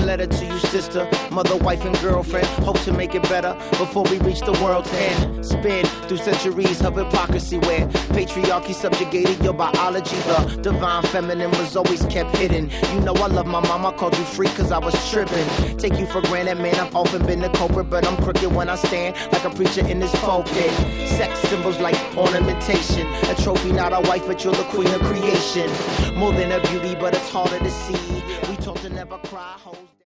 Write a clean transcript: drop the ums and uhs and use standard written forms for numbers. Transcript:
letter to you, sister, mother, wife, and girlfriend. Hope to make it better before we reach the world's end. Spin through centuries of hypocrisy where patriarchy subjugated your biology. The divine feminine was always kept hidden. You know I love my mom, I called you free cause I was tripping. Take you for granted, man, I've often been the culprit, but I'm crooked when I stand like a preacher in this pulpit. Sex symbols like ornamentation, a trophy, not a wife, but you're the queen of creation. More than a beauty, but it's harder to see. We taught to never cry, hoes.